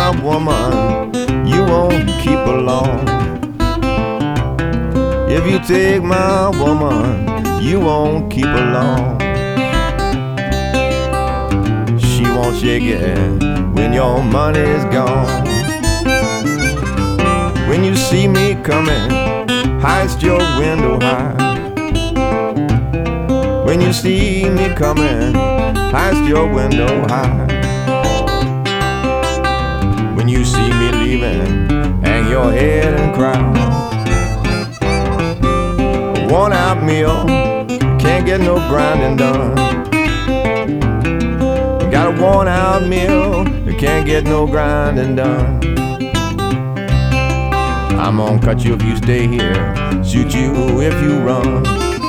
my woman, you won't keep her long. If you take my woman, you won't keep her long. She won't shake it when your money's gone. When you see me coming, heist your window high. When you see me coming, heist your window high. When you see me leaving, hang your head and cry. A worn-out meal, can't get no grinding done. Got a worn-out meal, can't get no grinding done. I'm gonna cut you if you stay here, shoot you if you run.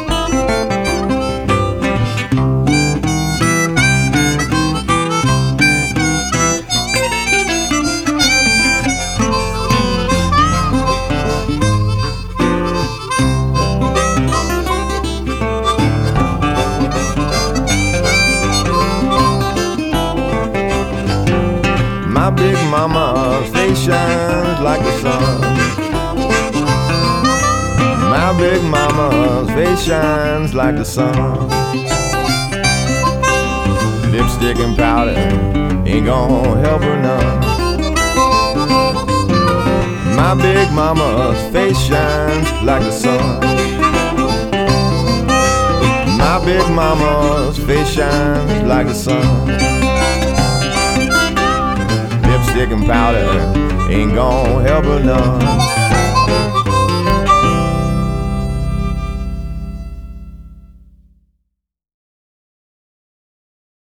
My big mama's face shines like the sun. My big mama's face shines like the sun. Lipstick and powder ain't gonna help her none. My big mama's face shines like the sun. My big mama's face shines like the sun. Lipstick and powder ain't gonna help her none.